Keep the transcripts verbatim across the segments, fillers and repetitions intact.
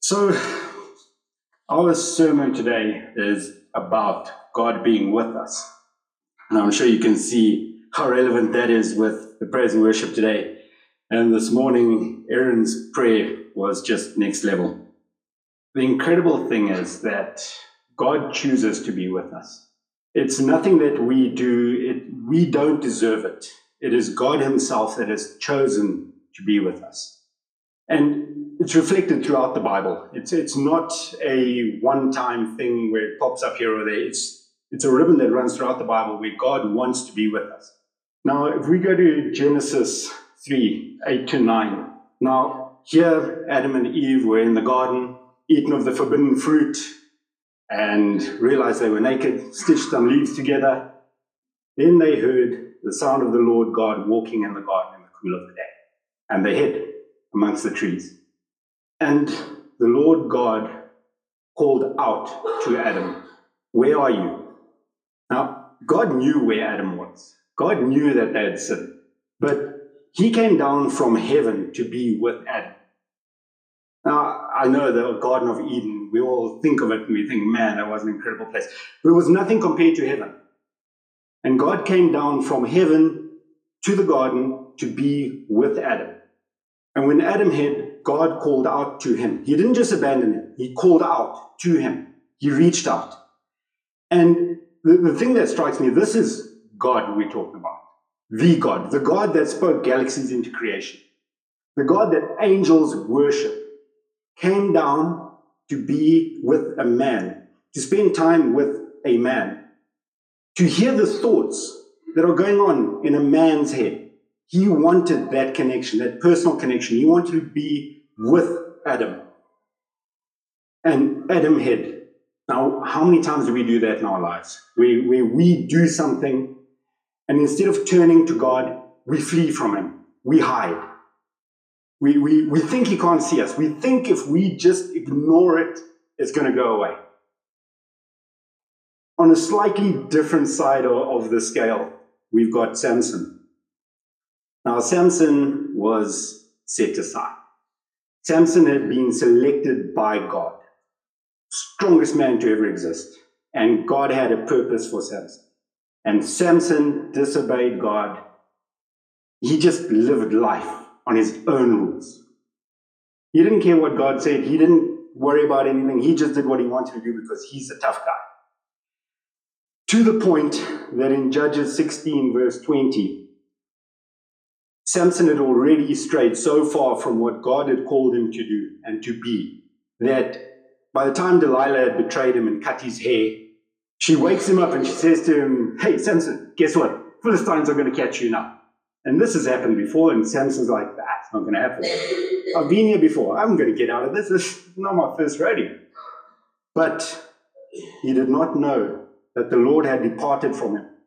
So, our sermon today is about God being with us. And I'm sure you can see how relevant that is with the praise and worship today. And this morning, Aaron's prayer was just next level. The incredible thing is that God chooses to be with us. It's nothing that we do, it, we don't deserve it. It is God Himself that has chosen to be with us. And it's reflected throughout the Bible. It's it's not a one-time thing where it pops up here or there. It's, it's a ribbon that runs throughout the Bible where God wants to be with us. Now, if we go to Genesis three, eight to nine. Now, here Adam and Eve were in the garden, eaten of the forbidden fruit, and realized they were naked, stitched some leaves together. Then they heard the sound of the Lord God walking in the garden in the cool of the day. And they hid amongst the trees. And the Lord God called out to Adam, "Where are you?" Now, God knew where Adam was. God knew that they had sinned. But He came down from heaven to be with Adam. Now, I know the Garden of Eden, we all think of it and we think, man, that was an incredible place. But it was nothing compared to heaven. And God came down from heaven to the garden to be with Adam. And when Adam hid, God called out to him. He didn't just abandon him. He called out to him. He reached out. And the, the thing that strikes me, this is God we're talking about. The God. The God that spoke galaxies into creation. The God that angels worship came down to be with a man. To spend time with a man. To hear the thoughts that are going on in a man's head. He wanted that connection, that personal connection. He wanted to be with Adam. And Adam hid. Now, how many times do we do that in our lives? Where, where we do something, and instead of turning to God, we flee from Him. We hide. We, we, we think He can't see us. We think if we just ignore it, it's going to go away. On a slightly different side of, of the scale, we've got Samson. Now, Samson was set aside. Samson had been selected by God, strongest man to ever exist. And God had a purpose for Samson. And Samson disobeyed God. He just lived life on his own rules. He didn't care what God said. He didn't worry about anything. He just did what he wanted to do because he's a tough guy. To the point that in Judges sixteen, verse twenty, Samson had already strayed so far from what God had called him to do and to be, that by the time Delilah had betrayed him and cut his hair, she wakes him up and she says to him, "Hey, Samson, guess what? Philistines are going to catch you now." And this has happened before, and Samson's like, "That's not going to happen. I've been here before. I'm going to get out of this. This is not my first rodeo." But he did not know that the Lord had departed from him.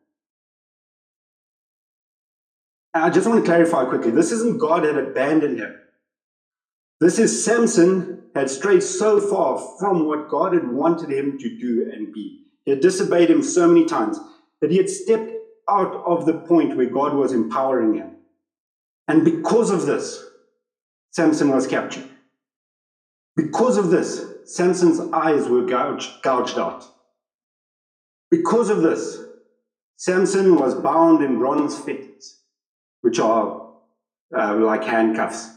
I just want to clarify quickly. This isn't God had abandoned him. This is Samson had strayed so far from what God had wanted him to do and be. He had disobeyed Him so many times that he had stepped out of the point where God was empowering him. And because of this, Samson was captured. Because of this, Samson's eyes were gouged, gouged out. Because of this, Samson was bound in bronze fetters, which are uh, like handcuffs.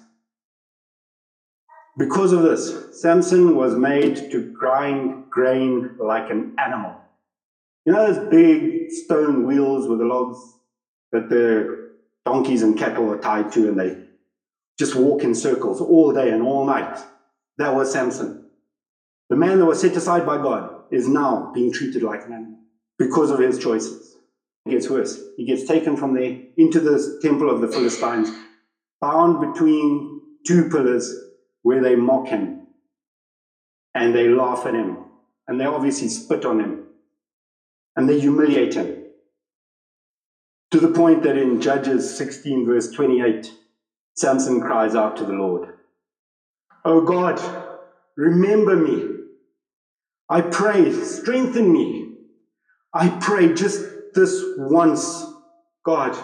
Because of this, Samson was made to grind grain like an animal. You know those big stone wheels with the logs that the donkeys and cattle are tied to, and they just walk in circles all day and all night? That was Samson. The man that was set aside by God is now being treated like an animal because of his choices. It gets worse. He gets taken from there into the temple of the Philistines, bound between two pillars where they mock him and they laugh at him and they obviously spit on him and they humiliate him, to the point that in Judges sixteen verse twenty-eight, Samson cries out to the Lord, "Oh God, remember me. I pray, strengthen me. I pray just this once, God."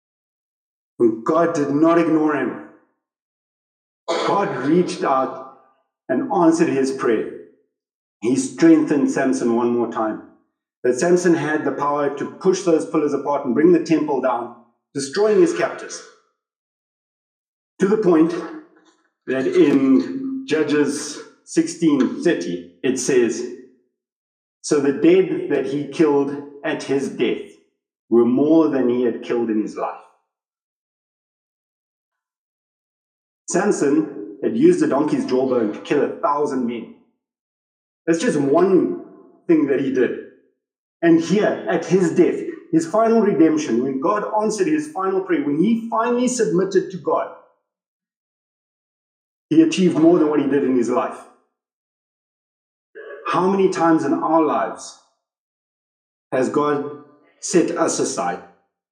And God did not ignore him. God reached out and answered his prayer. He strengthened Samson one more time. That Samson had the power to push those pillars apart and bring the temple down, destroying his captors. To the point that in Judges sixteen thirty, it says, so the dead that he killed at his death were more than he had killed in his life. Samson had used the donkey's jawbone to kill a thousand men. That's just one thing that he did. And here, at his death, his final redemption, when God answered his final prayer, when he finally submitted to God, he achieved more than what he did in his life. How many times in our lives has God set us aside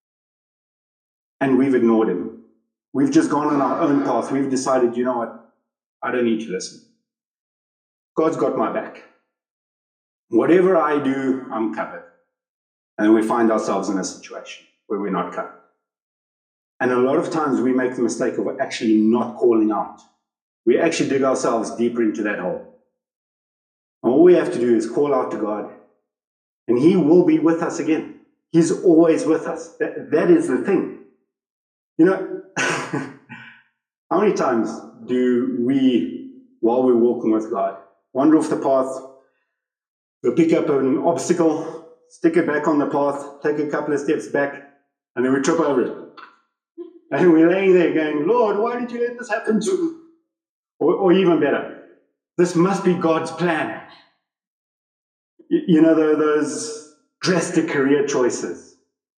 and we've ignored him? We've just gone on our own path. We've decided, you know what? I don't need to listen. God's got my back. Whatever I do, I'm covered. And we find ourselves in a situation where we're not covered. And a lot of times we make the mistake of actually not calling out. We actually dig ourselves deeper into that hole. And all we have to do is call out to God, and he will be with us again. He's always with us. That, that is the thing. You know, how many times do we, while we're walking with God, wander off the path, we'll pick up an obstacle, stick it back on the path, take a couple of steps back, and then we trip over it. And we're laying there going, Lord, why did you let this happen to me? Or, or even better, this must be God's plan. You, you know, those drastic career choices,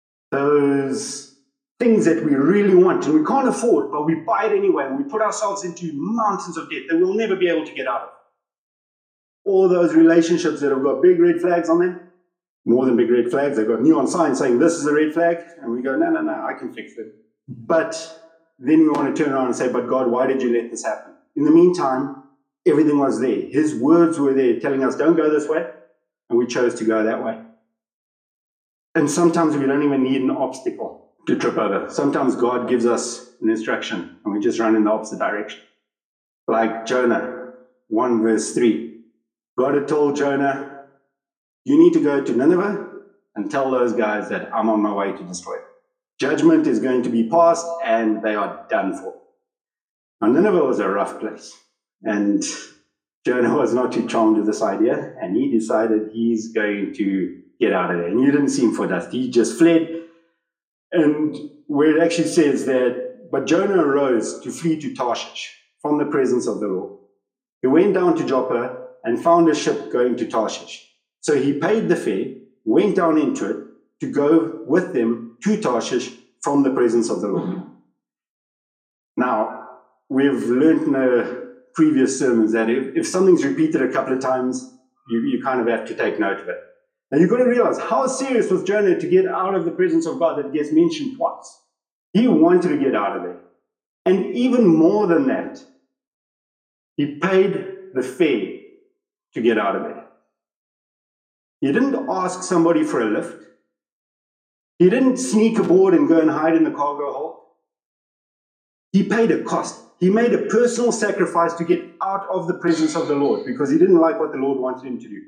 those things that we really want and we can't afford, but we buy it anyway, and we put ourselves into mountains of debt that we'll never be able to get out of. All those relationships that have got big red flags on them, more than big red flags, they've got neon signs saying this is a red flag, and we go, no, no, no, I can fix it. But then we want to turn around and say, but God, why did you let this happen? In the meantime, everything was there. His words were there telling us, don't go this way, and we chose to go that way. And sometimes we don't even need an obstacle to trip over. Sometimes God gives us an instruction, and we just run in the opposite direction. Like Jonah, one verse three. God had told Jonah, you need to go to Nineveh and tell those guys that I'm on my way to destroy them. Judgment is going to be passed, and they are done for. Now, Nineveh was a rough place, and Jonah was not too charmed with this idea, and he decided he's going to get out of there. And you didn't see him for dust. He just fled, and where it actually says that, but Jonah arose to flee to Tarshish from the presence of the Lord. He went down to Joppa and found a ship going to Tarshish. So he paid the fare, went down into it to go with them to Tarshish from the presence of the Lord. Now, we've learned in the previous sermons that if, if something's repeated a couple of times, you, you kind of have to take note of it. Now, you've got to realize how serious was Jonah to get out of the presence of God that it gets mentioned twice. He wanted to get out of there. And even more than that, he paid the fare to get out of there. He didn't ask somebody for a lift. He didn't sneak aboard and go and hide in the cargo hold. He paid a cost. He made a personal sacrifice to get out of the presence of the Lord because he didn't like what the Lord wanted him to do.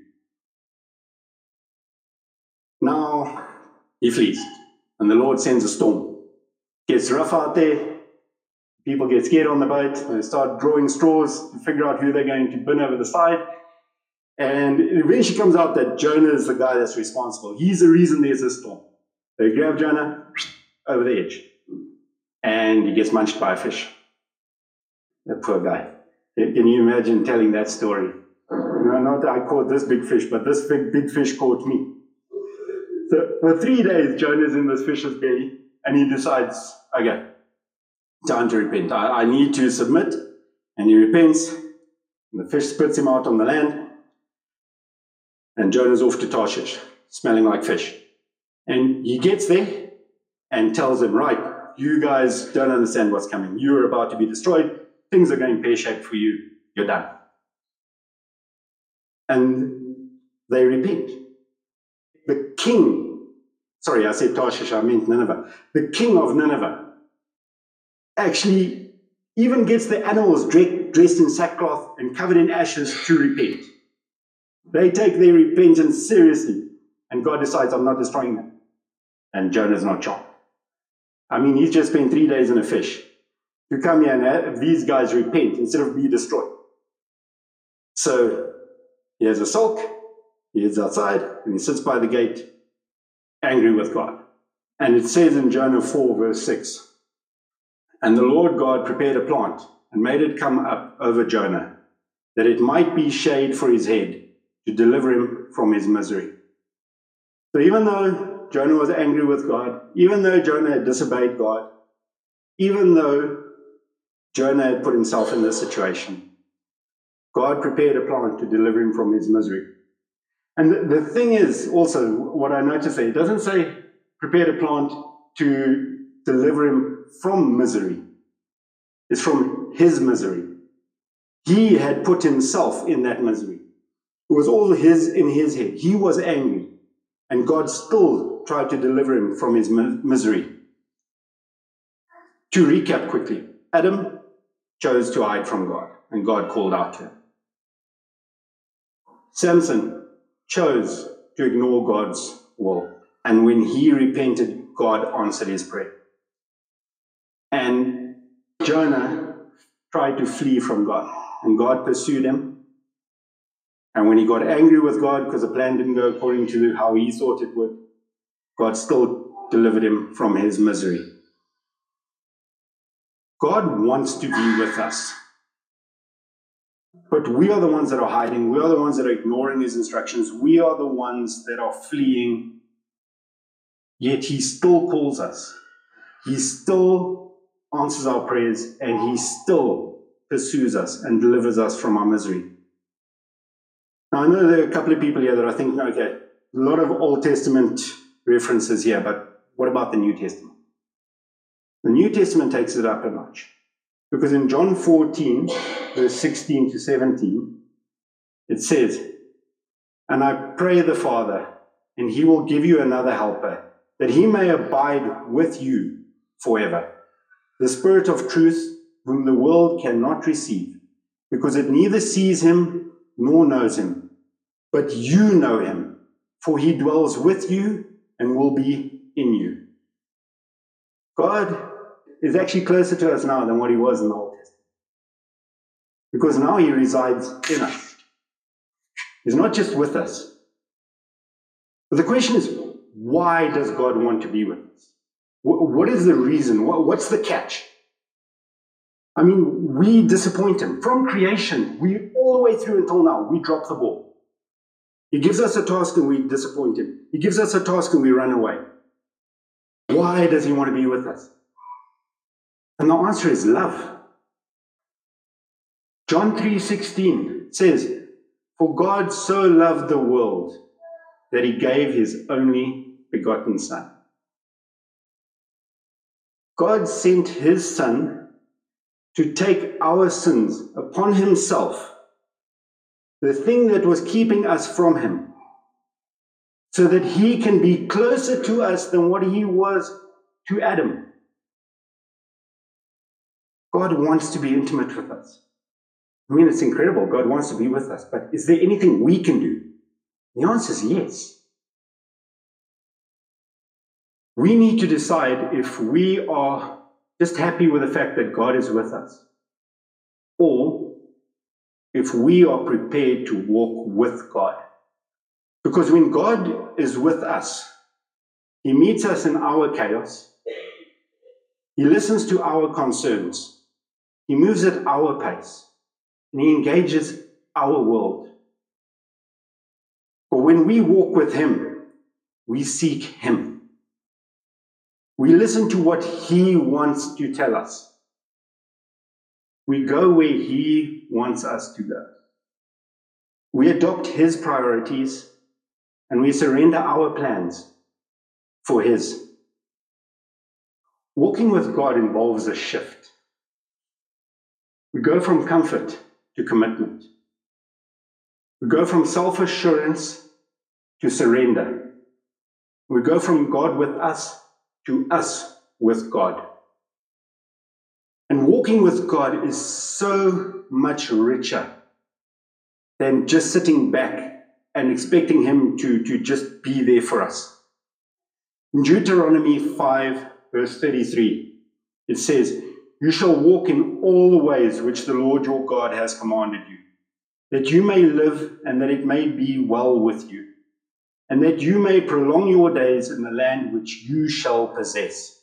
Now, he flees, and the Lord sends a storm. It gets rough out there. People get scared on the boat. They start drawing straws to figure out who they're going to bin over the side. And it eventually comes out that Jonah is the guy that's responsible. He's the reason there's a storm. They grab Jonah over the edge, and he gets munched by a fish. That poor guy. Can you imagine telling that story? You know, not that I caught this big fish, but this big, big fish caught me. So for three days, Jonah's in this fish's belly, and he decides, okay, time to repent. I, I need to submit, and he repents. And the fish spits him out on the land, and Jonah's off to Tarshish, smelling like fish. And he gets there and tells them, right, you guys don't understand what's coming. You're about to be destroyed. Things are going pear-shaped for you. You're done. And they repent. The king, sorry, I said Tarshish, I meant Nineveh. The king of Nineveh actually even gets the animals dressed in sackcloth and covered in ashes to repent. They take their repentance seriously, and God decides, I'm not destroying them. And Jonah's not shocked. I mean, he's just spent three days in a fish. You come here and have these guys repent instead of be destroyed. So he has a sulk, he heads outside, and he sits by the gate, angry with God. And it says in Jonah four, verse six, and the Lord God prepared a plant and made it come up over Jonah, that it might be shade for his head, to deliver him from his misery. So even though Jonah was angry with God, even though Jonah had disobeyed God, even though Jonah had put himself in this situation, God prepared a plant to deliver him from his misery. And the, the thing is also, what I noticed there, it doesn't say prepared a plant to deliver him from misery. It's from his misery. He had put himself in that misery. It was all his in his head. He was angry, and God still tried to deliver him from his mi- misery. To recap quickly, Adam chose to hide from God, and God called out to him. Samson chose to ignore God's will, and when he repented, God answered his prayer. And Jonah tried to flee from God, and God pursued him. And when he got angry with God because the plan didn't go according to how he thought it would, God still delivered him from his misery. God wants to be with us. But we are the ones that are hiding. We are the ones that are ignoring his instructions. We are the ones that are fleeing. Yet he still calls us. He still answers our prayers, and he still pursues us and delivers us from our misery. Now, I know there are a couple of people here that are thinking, okay, a lot of Old Testament references here, but what about the New Testament? The New Testament takes it up a notch. Because in John fourteen, verse sixteen to seventeen, it says, and I pray the Father, and he will give you another helper, that he may abide with you forever. The Spirit of truth, whom the world cannot receive, because it neither sees him nor knows him. But you know him, for he dwells with you and will be in you. God is actually closer to us now than what he was in the Old Testament. Because now he resides in us. He's not just with us. But the question is, why does God want to be with us? What is the reason? What's the catch? I mean, we disappoint him. From creation, we all the way through until now, we drop the ball. He gives us a task and we disappoint him. He gives us a task and we run away. Why does he want to be with us? And the answer is love. John three sixteen says, for God so loved the world that he gave his only begotten Son. God sent his Son to take our sins upon himself, the thing that was keeping us from him, so that he can be closer to us than what he was to Adam. God wants to be intimate with us. I mean, it's incredible. God wants to be with us. But is there anything we can do? The answer is yes. We need to decide if we are just happy with the fact that God is with us, or if we are prepared to walk with God. Because when God is with us, he meets us in our chaos. He listens to our concerns. He moves at our pace. And he engages our world. But when we walk with him, we seek him. We listen to what he wants to tell us. We go where he wants us to go. We adopt his priorities and we surrender our plans for his. Walking with God involves a shift. We go from comfort to commitment. We go from self-assurance to surrender. We go from God with us to us with God. And walking with God is so much richer than just sitting back and expecting Him to, to just be there for us. In Deuteronomy five, verse thirty-three, it says, "You shall walk in all the ways which the Lord your God has commanded you, that you may live and that it may be well with you, and that you may prolong your days in the land which you shall possess."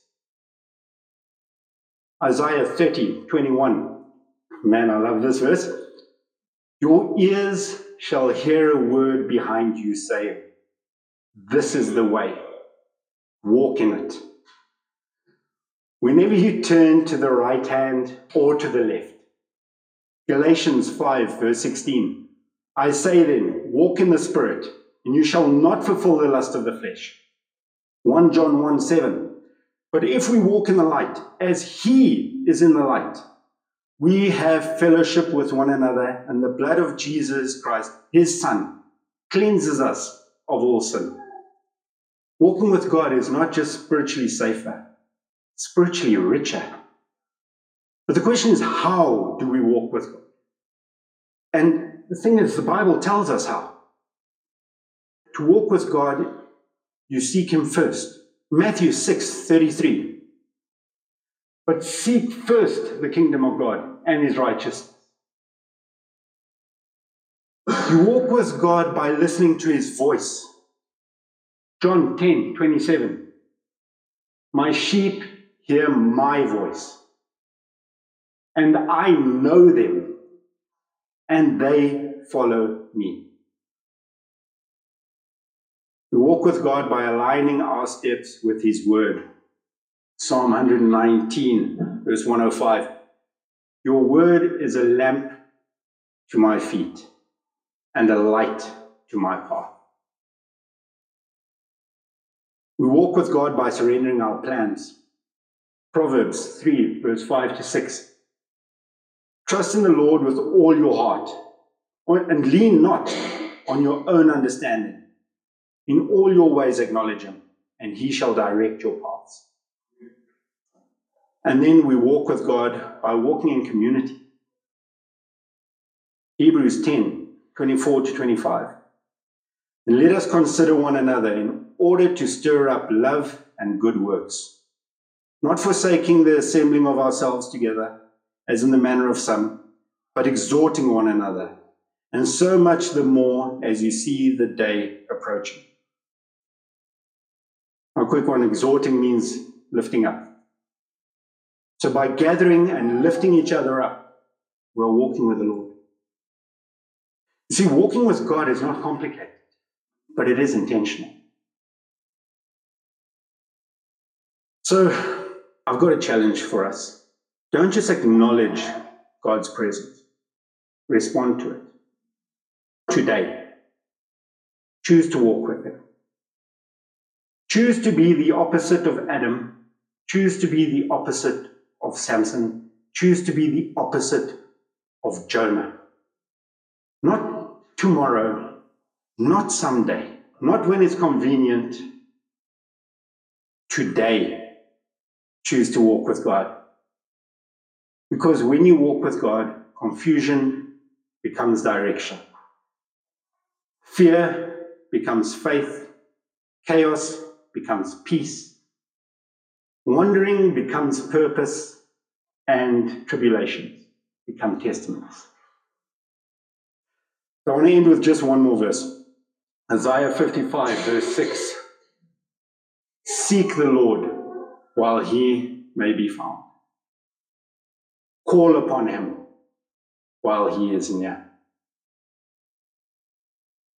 Isaiah thirty, twenty-one. Man, I love this verse. "Your ears shall hear a word behind you saying, 'This is the way, walk in it.'" Whenever you turn to the right hand or to the left. Galatians five, verse sixteen. "I say then, walk in the Spirit, and you shall not fulfill the lust of the flesh." First John one, seven. "But if we walk in the light, as He is in the light, we have fellowship with one another, and the blood of Jesus Christ, His Son, cleanses us of all sin." Walking with God is not just spiritually safer, spiritually richer. But the question is, how do we walk with God? And the thing is, the Bible tells us how. To walk with God, you seek Him first. Matthew six, thirty-three. "But seek first the kingdom of God and His righteousness." You walk with God by listening to His voice. John ten, twenty-seven. "My sheep hear my voice, and I know them, and they follow me." We walk with God by aligning our steps with His word. Psalm one nineteen, verse one oh five. "Your word is a lamp to my feet and a light to my path." We walk with God by surrendering our plans. Proverbs three, verse five to six. "Trust in the Lord with all your heart, and lean not on your own understanding. In all your ways acknowledge Him, and He shall direct your paths." And then we walk with God by walking in community. Hebrews ten, twenty-four to twenty-five. "And let us consider one another in order to stir up love and good works, not forsaking the assembling of ourselves together, as in the manner of some, but exhorting one another, and so much the more as you see the day approaching." A quick one, exhorting means lifting up. So by gathering and lifting each other up, we're walking with the Lord. You see, walking with God is not complicated, but it is intentional. So I've got a challenge for us. Don't just acknowledge God's presence. Respond to it. Today. Choose to walk with Him. Choose to be the opposite of Adam. Choose to be the opposite of Samson. Choose to be the opposite of Jonah. Not tomorrow, not someday, not when it's convenient. Today, choose to walk with God. Because when you walk with God, confusion becomes direction. Fear becomes faith. Chaos becomes peace. Wandering becomes purpose. And tribulations become testimonies. So I want to end with just one more verse. Isaiah fifty-five, verse six. "Seek the Lord while He may be found. Call upon Him while He is near."